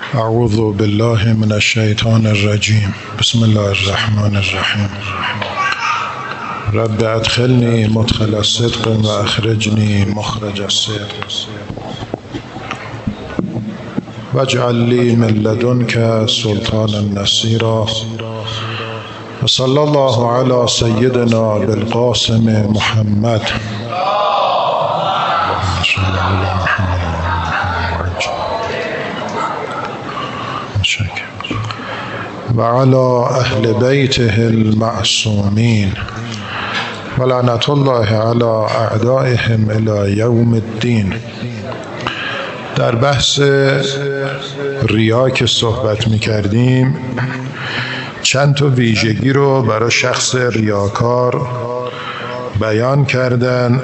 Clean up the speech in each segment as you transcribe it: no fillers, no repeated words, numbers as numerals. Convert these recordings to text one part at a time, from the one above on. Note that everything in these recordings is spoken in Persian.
اعوذ بالله من الشیطان الرجیم. بسم الله الرحمن الرحیم. رب ادخلنی مدخل صدق و اخرجنی مخرج الصدق واجعل لی من لدنک سلطانا نصیرا. و صلی الله علی سیدنا بالقاسم محمد و علی اهل بیته المعصومین و لعنت الله علی اعدائهم الی یوم الدین. در بحث ریا که صحبت می کردیم چند تا ویژگی رو برای شخص ریاکار بیان کردن.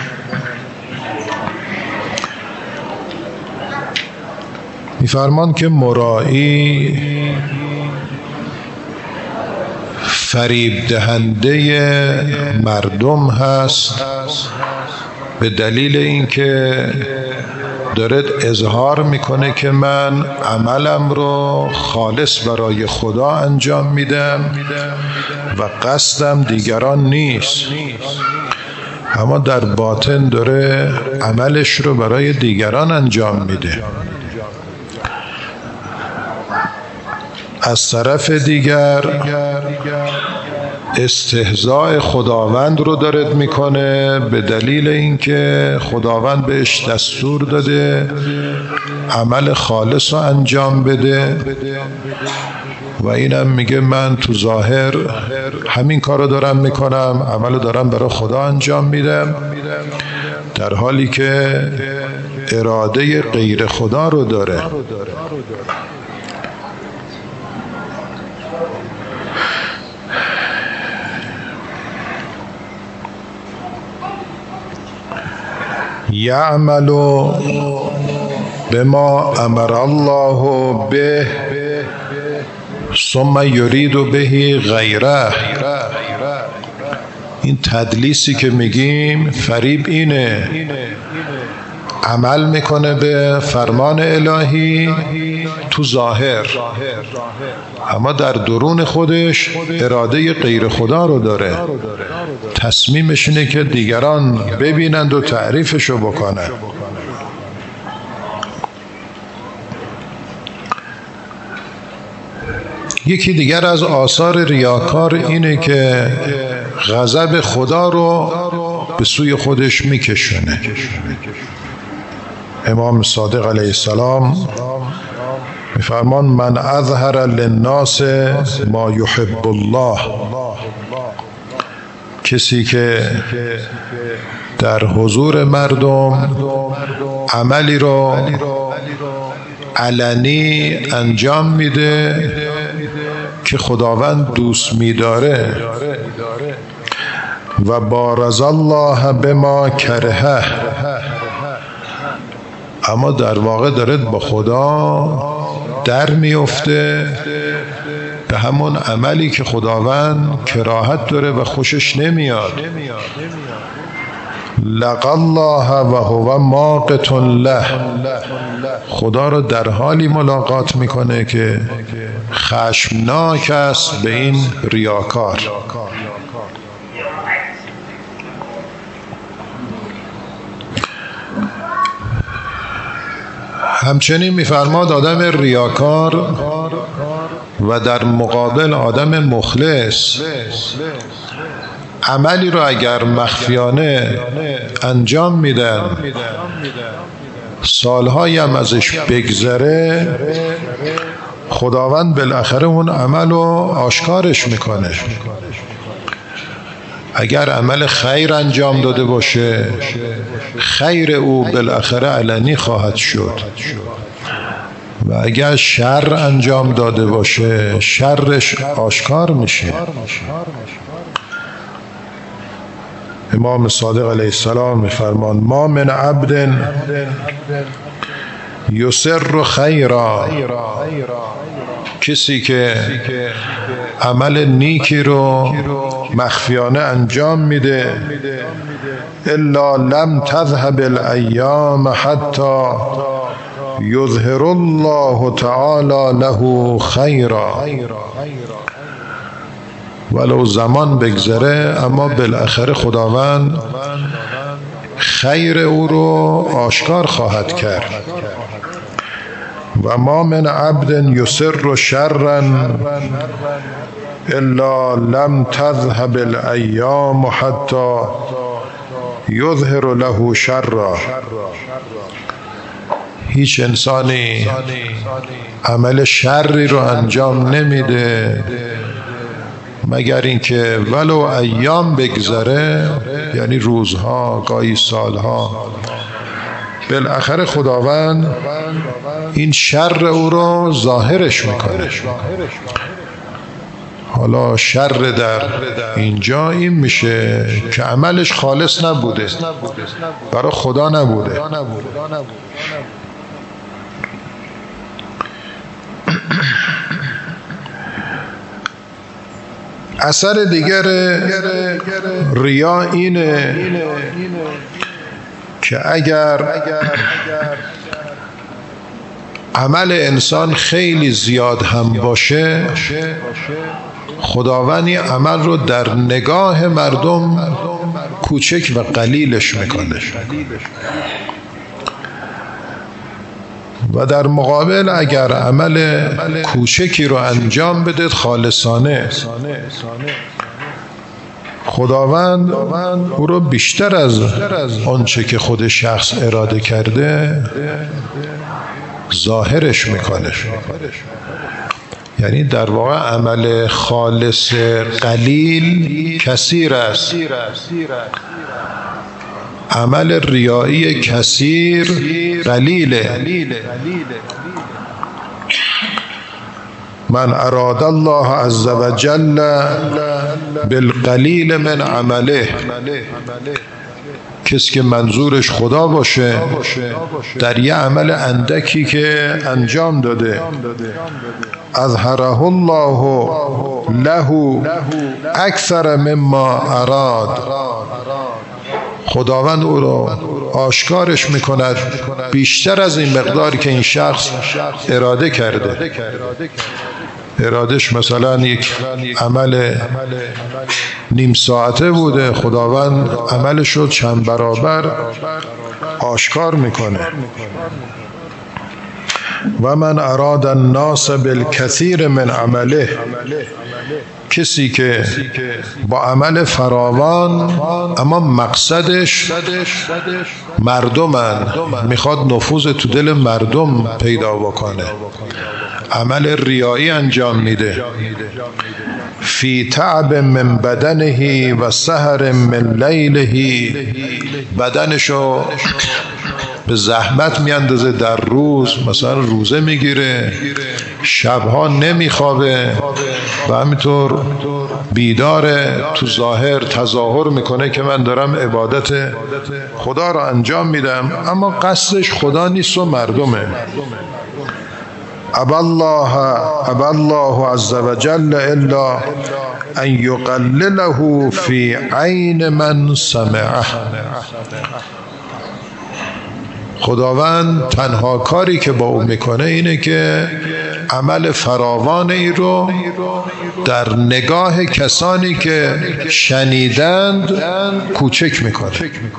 می‌فرمان که مرایی فریب دهنده مردم هست به دلیل اینکه دارد اظهار میکنه که من عملم رو خالص برای خدا انجام میدم و قصدم دیگران نیست، اما در باطن داره عملش رو برای دیگران انجام میده. از طرف دیگر استهزاء خداوند رو دارد میکنه به دلیل اینکه خداوند بهش دستور داده عمل خالص رو انجام بده و اینم میگه من تو ظاهر همین کار رو دارم میکنم، عمل رو دارم برای خدا انجام میدم، در حالی که اراده غیر خدا رو داره. یعمل بما امر الله به ثم یرید به غیره. این تدلیسی که میگیم فریب اینه، عمل میکنه به فرمان الهی تو ظاهر، اما در درون خودش اراده غیر خدا رو داره. تصمیمش اینه که دیگران ببینند و تعریفشو بکنن. یکی دیگر از آثار ریاکار اینه که غضب خدا رو به سوی خودش میکشونه. امام صادق علیه السلام میفرمان من اظهر للناس ما یحب الله. کسی که در حضور مردم عملی رو علنی انجام میده که خداوند دوست میداره و بارز الله بما کرهه، اما در واقع دارد با خدا در میفته به همون عملی که خداوند کراهت داره و خوشش نمیاد. لقى الله و هو ماقت له. خدا رو در حالی ملاقات میکنه که خشمناک است به این ریاکار. همچنین میفرماد آدم ریاکار و در مقابل آدم مخلص عملی رو اگر مخفیانه انجام میدن، سالهایی هم ازش بگذره، خداوند بالاخره اون عمل رو آشکارش میکنه. اگر عمل خیر انجام داده باشه، خیر او بالاخره علنی خواهد شد و اگر شر انجام داده باشه شرش آشکار میشه. امام صادق علیه السلام میفرمان ما من عبد یسر خیرا. کسی که عمل نیکی رو مخفیانه انجام میده، الا لم تذهب الایام حتی یظهر الله تعالی له خیرا. ولو زمان بگذره اما بالاخره خداوند خیر او رو آشکار خواهد کرد. و ما من عبد یسر شرا الا لم تذهب الایام حتی یظهر له شرا. هیچ انسانی عمل شری رو انجام نمیده مگر اینکه ولو ایام بگذره، یعنی روزها، گاهی سالها، بالاخره خداوند این شر او رو ظاهرش میکنه. حالا شر در اینجا این میشه که عملش خالص نبوده، برای خدا نبوده. اثر دیگر ریا اینه که اگر عمل انسان خیلی زیاد هم باشه، خداوند این عمل رو در نگاه مردم کوچک و قلیلش میکنه و در مقابل اگر عمل کوچکی رو انجام بده خالصانه، خداوند او رو بیشتر از آنچه که خود شخص اراده کرده ظاهرش میکنه. یعنی در واقع عمل خالص قلیل کثیر است، عمل ریایی کثیر قلیله. من اراد الله عز وجل بالقلیل من عمله، کسی که منظورش خدا باشه در یه عمل اندکی که انجام داده، اظهره الله له اکثر مما اراد، خداوند او رو آشکارش میکند بیشتر از این مقداری که این شخص اراده کرده. ارادش مثلا یک عمل نیم ساعته بوده، خداوند عملش رو چند برابر آشکار میکنه. و من اراد الناس بالکثیر من عمله، کسی که با عمل فراوان اما مقصدش مردمن، میخواد نفوذ تو دل مردم پیدا بکنه، عمل ریایی انجام میده، فی تعب من بدنه و سهر من لیله، بدنشو به زحمت میاندازه در روز، مثلا روزه میگیره، شبها نمیخوابه و همینطور بیداره، تو ظاهر تظاهر میکنه که من دارم عبادت خدا رو انجام میدم، اما قصدش خدا نیست و مردمه. ابا الله عز وجل الا ان یقلله فی عین من سمعه. خداوند تنها کاری که با او میکنه اینه که عمل فراوان ای رو در نگاه کسانی که شنیدند کوچک میکنه.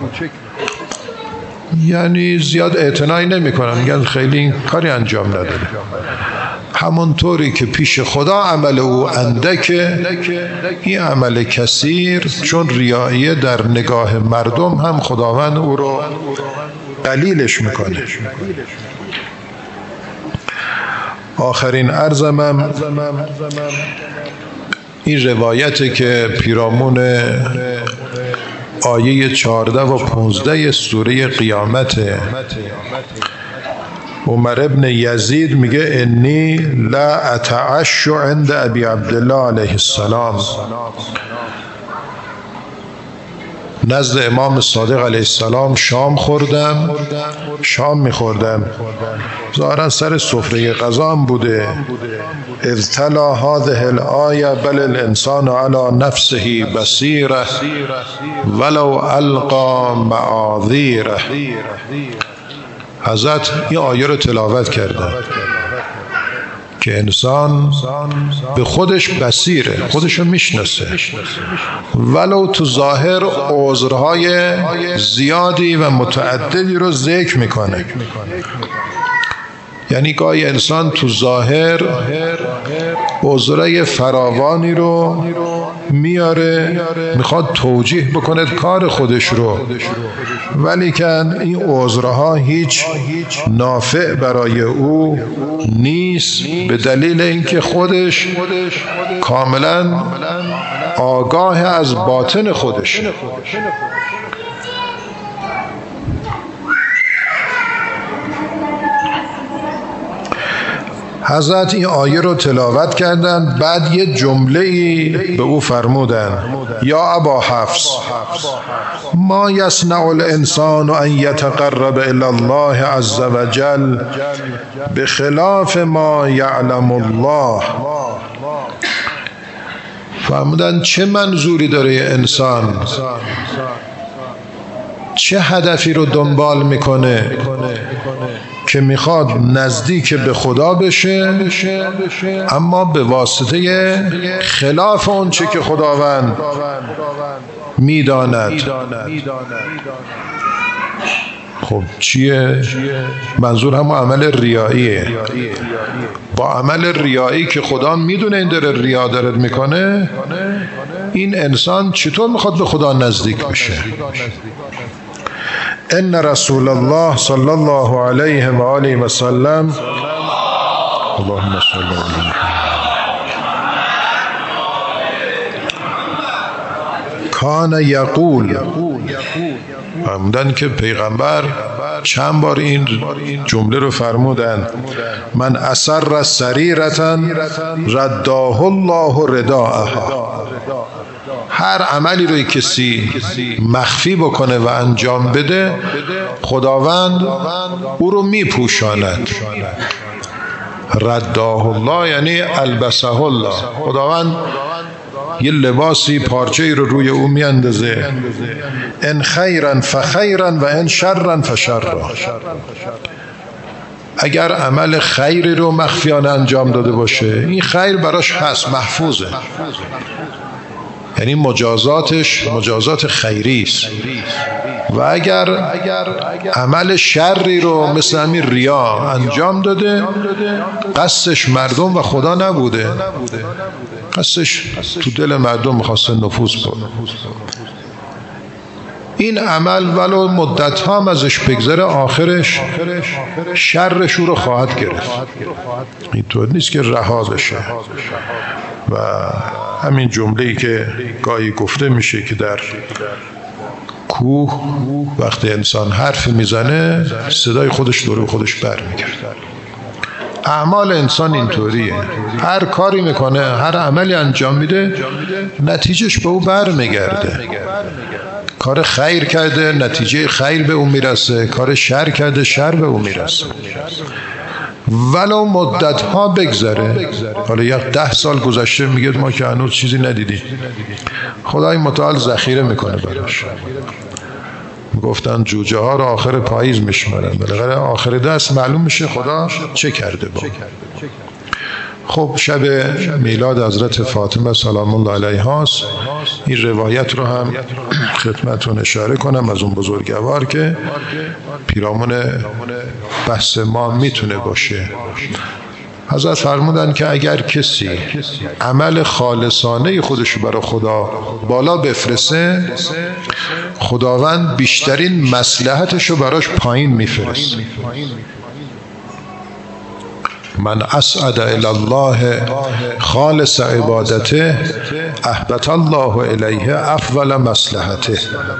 یعنی زیاد اعتنایی نمیکنن، میگن خیلی این کاری انجام نداره. همونطوری که پیش خدا عمل او اندکه، این عمل کثیر چون ریاییه در نگاه مردم هم خداوند او رو قلیلش میکنه. آخرین عرضم این روایته که پیرامون آیه 14 و 15 سوره قیامت، عمر ابن یزید میگه انی لا اتعش عند ابی عبدالله علیه السلام، نزد امام صادق علیه السلام شام میخوردم، ظاهرا سر سفره غذا هم بوده. اذ تلا هذه الآیه بل الانسان علی نفسه بصیره ولو القى معاذیره. حضرت این آیه رو تلاوت کردن که انسان به خودش بصیره، خودشو میشناسه، ولو تو ظاهر عذرهای زیادی و متعددی رو ذکر میکنه. یعنی گاهی انسان تو ظاهر عذرای فراوانی رو میاره، میخواد توجیه بکنه کار خودش رو، ولی که این عذرها هیچ نافع برای او نیست، به دلیل اینکه خودش کاملا آگاه از باطن خودشه. حضرت این آیه رو تلاوت کردن، بعد یه جمله‌ای به او فرمودن: یا ابا حفص، ما یصنع الانسان ان یتقرب الی الله عز وجل بخلاف ما یعلم الله. فرمودن چه منظوری داره انسان، چه هدفی رو دنبال میکنه که میخواد نزدیک به خدا بشه، اما به واسطه خلاف اون چه که خداوند میداند. خب چیه؟ منظور همون عمل ریاییه. با عمل ریایی که خدا میدونه این داره ریا داره میکنه، این انسان چطور میخواد به خدا نزدیک بشه؟ ان رسول الله صلی الله علیه و آله و سلم، اللهم صل علی کان یقول، فرمودن که پیغمبر چند بار این جمله رو فرمودن: من اسر سریرة رداه الله رداءها. هر عملی رو کسی مخفی بکنه و انجام بده، خداوند او رو میپوشاند. رداه الله یعنی البسه الله، خداوند یه لباسی پارچه‌ای رو روی او میاندازه. ان خیرا فخیرا و ان شرا فشرا. اگر عمل خیری رو مخفیانه انجام داده باشه، این خیر براش هست، محفوظه، یعنی مجازاتش مجازات خیری است. و اگر عمل شری رو مثل همین ریا انجام داده، قصدش مردم و خدا نبوده، قصدش تو دل مردم می‌خواسته نفوذ کنه. این عمل ولو مدت هم ازش بگذره، آخرش شرش رو خواهد گرفت. اینطور نیست که رها بشه. و همین جمله‌ای که گاهی گفته میشه که در کوه وقتی انسان حرف میزنه، صدای خودش دور خودش برمیگرده. اعمال انسان اینطوریه، هر کاری میکنه، هر عملی انجام میده، نتیجهش به او برمیگرده. کار خیر کرده، نتیجه خیر به او میرسه، کار شر کرده، شر به او میرسه. ولو مدت ها بگذره، حالا یک 10 سال گذشته، میگه ما که هنوز چیزی ندیدیم، خدای متعال ذخیره میکنه براش. گفتن جوجه ها رو آخر پاییز میشمارن، بالاخره آخر دست معلوم میشه خدا چه کرده با. خب شب میلاد حضرت فاطمه سلام الله علیها است. این روایت رو هم خدمتتون اشاره کنم از اون بزرگوار که پیرامون بحث ما میتونه باشه. حضرت فرمودن که اگر کسی عمل خالصانه خودش رو برای خدا بالا بفرسته، خداوند بیشترین مصلحتش رو براش پایین میفرسته. من اسعد الی الله خالص عبادته احبط الله الیه افضل مصلحته.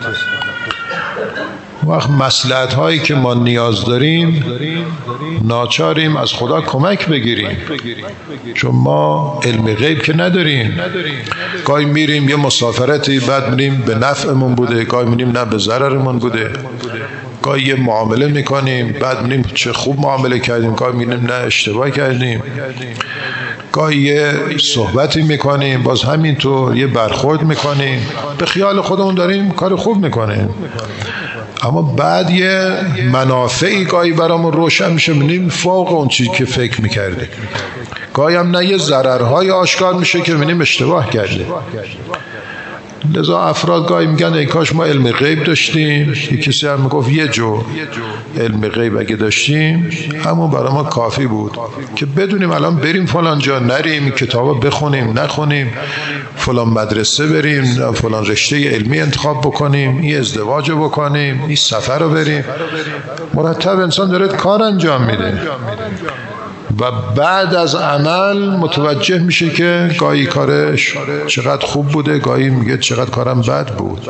وقت مصلحت هایی که ما نیاز داریم، ناچاریم از خدا کمک بگیریم، چون ما علم غیب که نداریم. گاهی میریم یه مسافرتی، بعد میریم به نفعمون بوده، گاهی میریم نه به ضررمون بوده، گاهی یه معامله میکنیم، بعد میریم چه خوب معامله کردیم، گاهی میریم نه اشتباه کردیم، گاهی یه صحبتی میکنیم، باز همینطور یه برخورد میکنیم، به خیال خودمون داریم کار خوب میکنیم، اما بعد یه منافعی گاهی برامون روشن میشه، می‌بینیم فوق اون چیزی که فکر میکردیم. گاهی هم نه یه ضررهای آشکار میشه که می‌بینیم اشتباه کرده. لذا افراد گاهی میگن ای کاش ما علم غیب داشتیم. یک کسی هم میگفت یه جو علم غیب اگه داشتیم همون برای ما کافی بود که بدونیم الان بریم فلان جا، نریم کتابا بخونیم نخونیم، فلان مدرسه بریم، فلان رشته علمی انتخاب بکنیم، این ازدواج بکنیم، این سفر رو بریم. مرتب انسان داره کار انجام میده و بعد از عمل متوجه میشه که گاهی کارش چقدر خوب بوده، گاهی میگه چقدر کارم بد بود.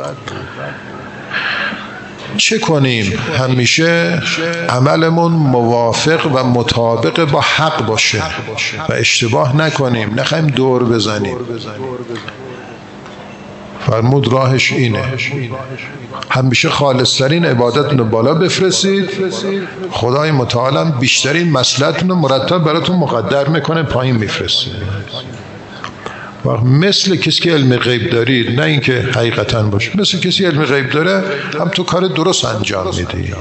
چه کنیم؟ همیشه عملمون موافق و مطابق با حق باشه و اشتباه نکنیم، نخواهیم دور بزنیم. فرمود راهش اینه، همیشه خالصترین عبادتتون رو بالا بفرستید، خدای متعال بیشترین مصلحتتون رو مرتب براتون مقدر میکنه پایین میفرسته. و مثل کسی که علم غیب دارید، نه اینکه حقیقتا باشه، مثل کسی علم غیب داره هم تو کار درست انجام میدی.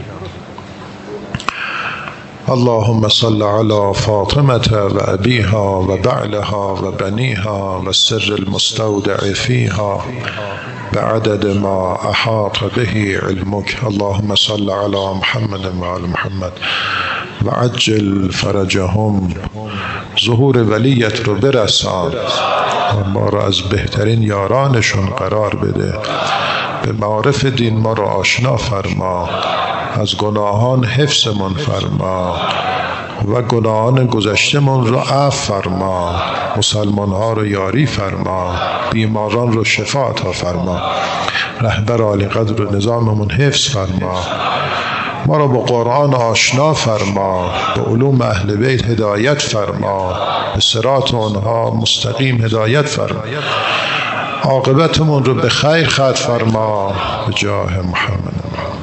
اللهم صل على فاطمة و أبيها و بعلها و بنيها و السر المستودع فيها بعدد ما أحاط به علمك. اللهم صل على محمد و آل محمد و عجل فرجهم. ظهور ولیت رو برسان و ما رو از بهترین یارانشون قرار بده. به معارف دین ما رو آشنا فرما، از گناهان حفظمون فرما و گناهان گذشتمون رو عفو فرما، مسلمان ها رو یاری فرما، بیماران رو شفا عطا فرما، رهبر عالی قدر و نظاممون حفظ فرما، ما رو با قرآن آشنا فرما، به علوم اهل بیت هدایت فرما، به صراط اونها مستقیم هدایت فرما، عاقبتمون رو به خیر ختم فرما، به جاه محمد.